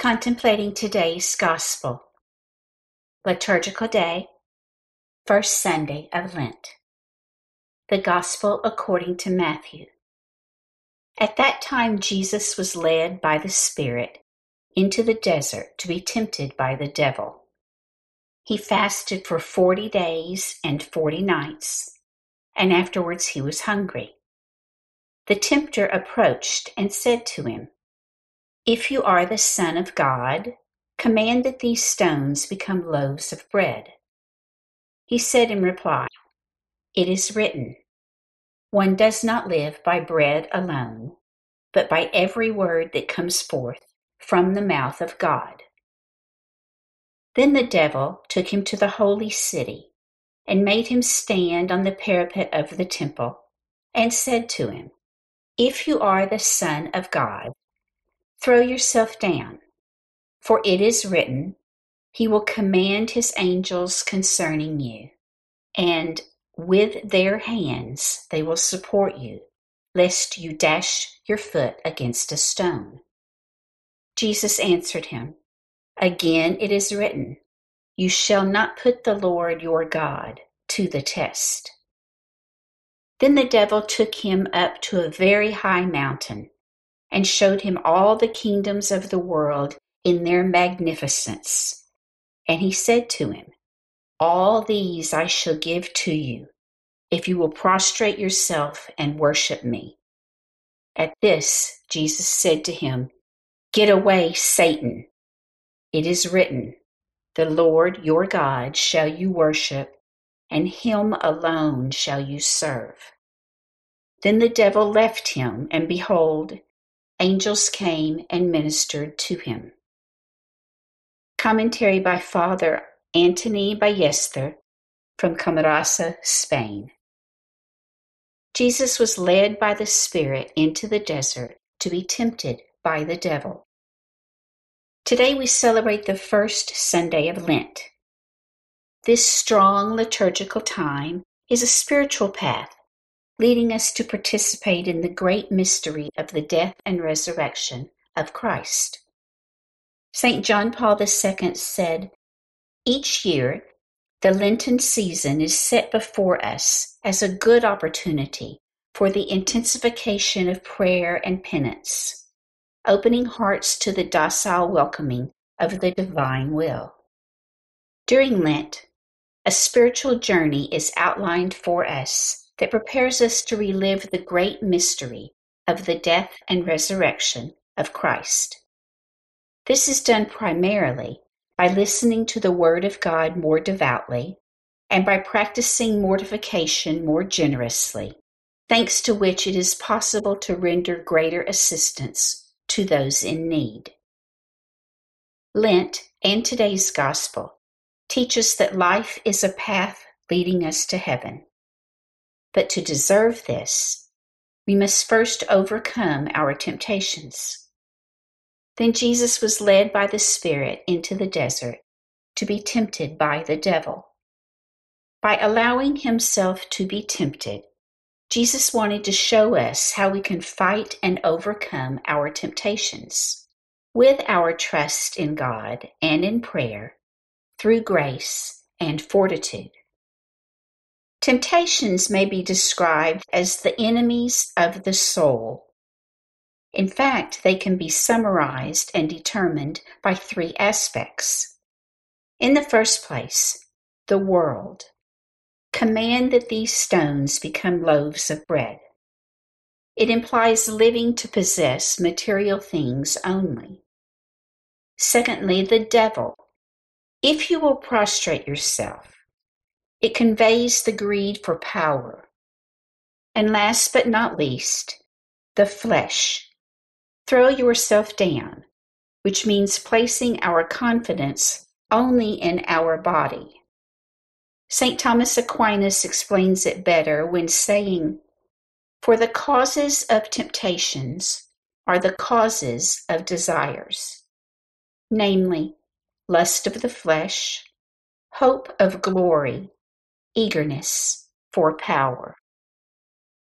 Contemplating today's Gospel. Liturgical Day, First Sunday of Lent. The Gospel according to Matthew. At that time Jesus was led by the Spirit into the desert to be tempted by the devil. He fasted for 40 days and 40 nights, and afterwards he was hungry. The tempter approached and said to him, "If you are the Son of God, command that these stones become loaves of bread." He said in reply, "It is written, 'One does not live by bread alone, but by every word that comes forth from the mouth of God.'" Then the devil took him to the holy city and made him stand on the parapet of the temple and said to him, "If you are the Son of God, throw yourself down, for it is written, 'He will command his angels concerning you, and with their hands they will support you, lest you dash your foot against a stone.'" Jesus answered him, "Again it is written, 'You shall not put the Lord your God to the test.'" Then the devil took him up to a very high mountain and showed him all the kingdoms of the world in their magnificence. And he said to him, "All these I shall give to you, if you will prostrate yourself and worship me." At this, Jesus said to him, "Get away, Satan. It is written, 'The Lord your God shall you worship, and him alone shall you serve.'" Then the devil left him, and behold, angels came and ministered to him. Commentary by Father Antoni Ballester from Camarasa, Spain. Jesus was led by the Spirit into the desert to be tempted by the devil. Today we celebrate the first Sunday of Lent. This strong liturgical time is a spiritual path, leading us to participate in the great mystery of the death and resurrection of Christ. St. John Paul II said, "Each year, the Lenten season is set before us as a good opportunity for the intensification of prayer and penance, opening hearts to the docile welcoming of the divine will." During Lent, a spiritual journey is outlined for us that prepares us to relive the great mystery of the death and resurrection of Christ. This is done primarily by listening to the Word of God more devoutly and by practicing mortification more generously, thanks to which it is possible to render greater assistance to those in need. Lent and today's Gospel teach us that life is a path leading us to heaven. But to deserve this, we must first overcome our temptations. Then Jesus was led by the Spirit into the desert to be tempted by the devil. By allowing himself to be tempted, Jesus wanted to show us how we can fight and overcome our temptations with our trust in God and in prayer, through grace and fortitude. Temptations may be described as the enemies of the soul. In fact, they can be summarized and determined by 3 aspects. In the first place, the world. Command that these stones become loaves of bread. It implies living to possess material things only. Secondly, the devil. If you will prostrate yourself. It conveys the greed for power. And last but not least, the flesh. Throw yourself down, which means placing our confidence only in our body. St. Thomas Aquinas explains it better when saying, "For the causes of temptations are the causes of desires, namely, lust of the flesh, hope of glory, eagerness for power."